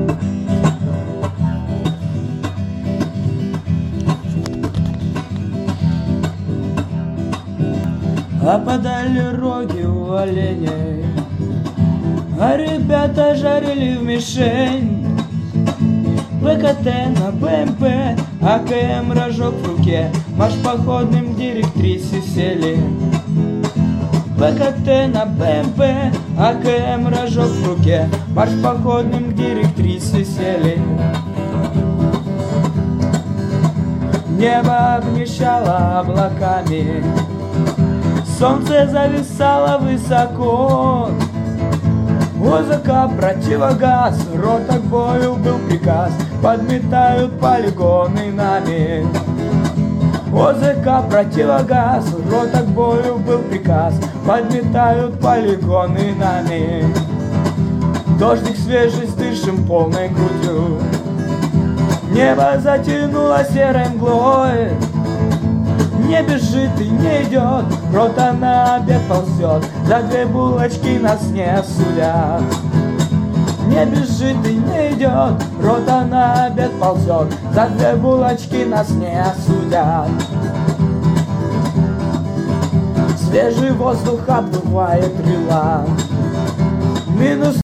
Опадали роги у оленей, а ребята жарили в мишень. ВКТ на БМП, АКМ рожок в руке, марш походным к директрисе сели. ВКТ на БМП, АКМ рожок в руке, марш походным к директрисе сели. Небо обнищало облаками, солнце зависало высоко. ОЗК противогаз, рота к бою был приказ, подметают полигоны нами. ОЗК противогаз, рота к бою был приказ, подметают полигоны нами. Дождик свежесть дышим полной грудью, небо затянуло серой мглой. Не бежит и не идет, рота на обед ползет, за 2 булочки нас не судят. Не бежит и не идет, рота на обед ползет, за 2 булочки нас не судят. Свежий воздух обдувает крыла, минус